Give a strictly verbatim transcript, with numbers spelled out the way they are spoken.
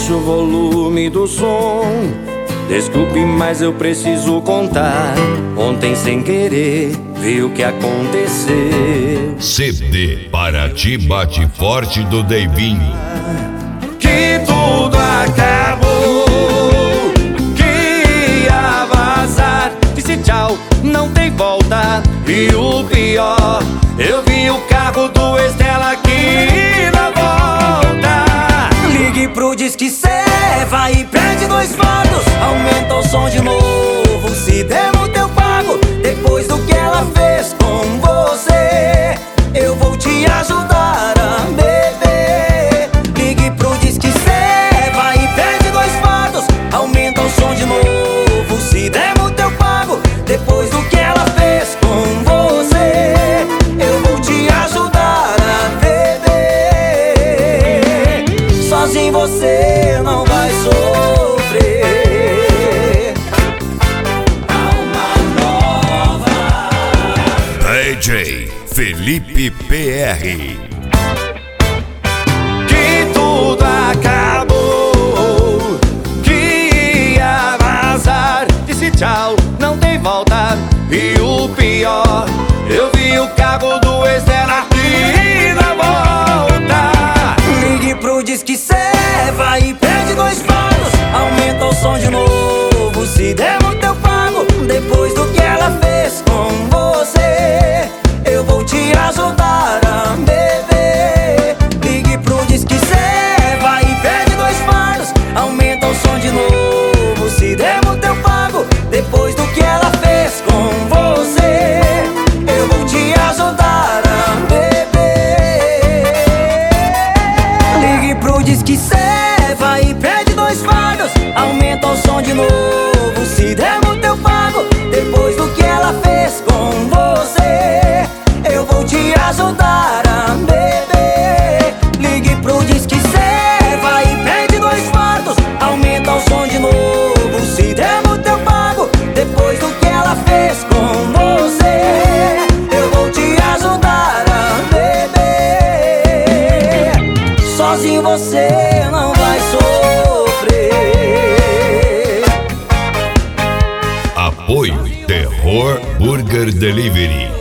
baixa o volume do som. Desculpe, mas eu preciso contar. Ontem sem querer vi o que aconteceu. C D Paraty Bate Forte do Deivinho. Que tudo acabou, que ia vazar. Disse tchau, não tem volta. E o pior, eu vi o carro do ex dela aqui na volta. Ligue pro Disque Seva e pede dois votos. Aumenta o som de novo, se der no teu pago. Depois do que ela fez com você, eu vou te ajudar a beber. Ligue pro Disque Seva e pede dois votos. Aumenta o som de novo, se der no teu pago. Depois do que ela fez com você, eu vou te ajudar a beber. Sozinho você não vai sofrer. Alma nova. D J Felipe P R. Que tudo acabou, que ia vazar. Disse tchau, não tem volta. E o pior, eu vi o carro do ex dela aqui na volta. Ligue pro Disque Seva e pede dois votos. Aumenta o som de novo, se der no teu pago. Depois do que ela fez com você, eu vou te ajudar a beber. Ligue pro Disque Seva e pede dois votos. Aumenta o som de novo, se der no teu pago. Depois do que ela fez com você, eu vou te ajudar a beber. Ligue pro Disque Seva e pede dois votos. Aumenta o som de novo, se der no teu pago. Depois do que ela fez com você, eu vou te ajudar a beber. Ligue pro Disque Seva e pede dois votos. Aumenta o som de novo, se der no teu pago. Depois do que ela fez com você, eu vou te ajudar a beber. Sozinho você não vai sofrer. Apoio Terror Burger Delivery.